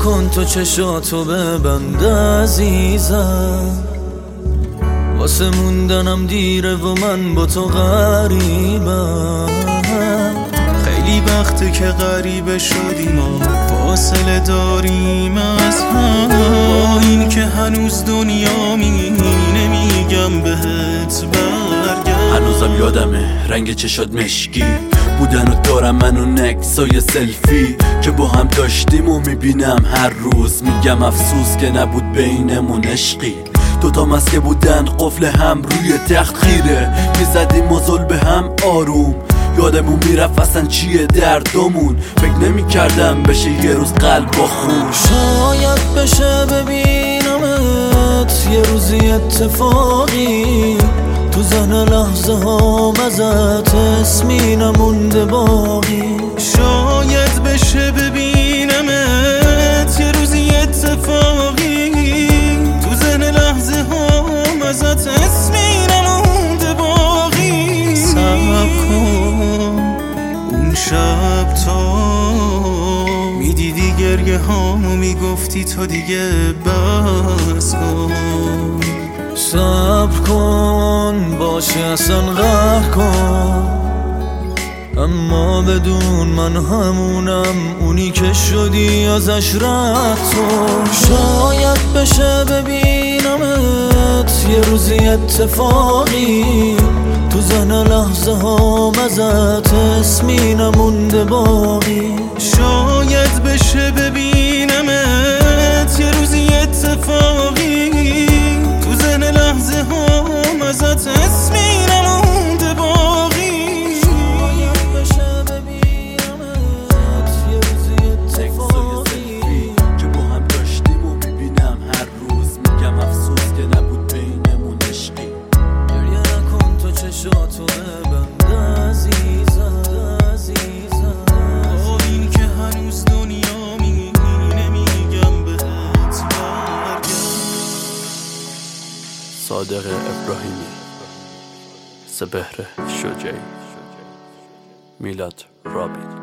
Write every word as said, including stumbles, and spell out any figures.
نکن تو چشاتو ببند عزیزم، واسه موندنم دیره و من با تو غریبم. خیلی وقته که غریبه شدیم و فاصله داریم از هم، با این که هنوز دنیا میینه میگم بهت برگرد. هنوزم یادمه رنگ چشات مشکی بودن و دارم منو نکسای سلفی که با هم داشتیم و میبینم هر روز. میگم افسوس که نبود بینمون عشقی، دوتا مسکه بودن قفل هم روی تخت خیره میزدیم مزل به هم آروم. یادمون میرفت اصلا چیه دردمون، فکر نمی کردم بشه یه روز قلب با خون. شاید بشه ببینمت یه روزی اتفاقی، تو زن لحظه ها ازت اسمی نمونده باقی. شاید بشه ببینمت یه روزی اتفاقی، تو زن لحظه ها ازت اسمی نمونده باقی. صبر کن اون شب تا میدیدی گریه هامو میگفتی تو دیگه بس کن. صبر کن باشه اصلا قهر کن، اما بدون من همونم اونی که شدی ازش رد کن. شاید بشه ببینمت یه روزی اتفاقی، تو زن لحظه ها ازت اسمی نمونده باقی. شاید بشه ببینمت یه روزی اتفاقی، تو زن لحظه ها ازت اسمی نمونده باقی. شاید بشه ببینمت یه روزی اتفاقی که با هم داشتیم و میبینم هر روز. میگم افسوس که نبود بینمون عشقی. گریه نکن تو چشاتو ببند عزیزم، عزیزم. با این که هنوز دنیا میینه میگم بهت برگرد. صادق ابراهیمی، سپهر شجاعی، میلاد رابین.